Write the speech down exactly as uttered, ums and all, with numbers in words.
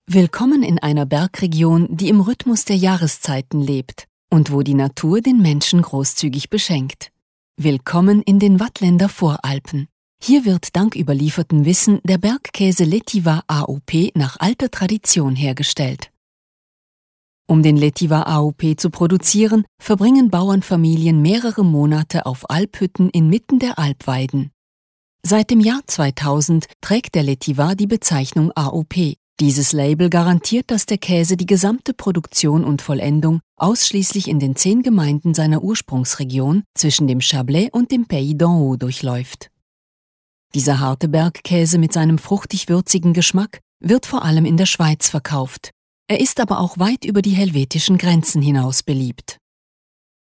Willkommen in einer Bergregion, die im Rhythmus der Jahreszeiten lebt und wo die Natur den Menschen großzügig beschenkt. Willkommen in den Waadtländer Voralpen. Hier wird dank überliefertem Wissen der Bergkäse Lettiva A O P nach alter Tradition hergestellt. Um den Lettiva A O P zu produzieren, verbringen Bauernfamilien mehrere Monate auf Alphütten inmitten der Alpweiden. Seit dem Jahr zweitausend trägt der Lettiva die Bezeichnung A O P. Dieses Label garantiert, dass der Käse die gesamte Produktion und Vollendung ausschließlich in den zehn Gemeinden seiner Ursprungsregion zwischen dem Chablais und dem Pays d'en Haut durchläuft. Dieser harte Bergkäse mit seinem fruchtig-würzigen Geschmack wird vor allem in der Schweiz verkauft. Er ist aber auch weit über die helvetischen Grenzen hinaus beliebt.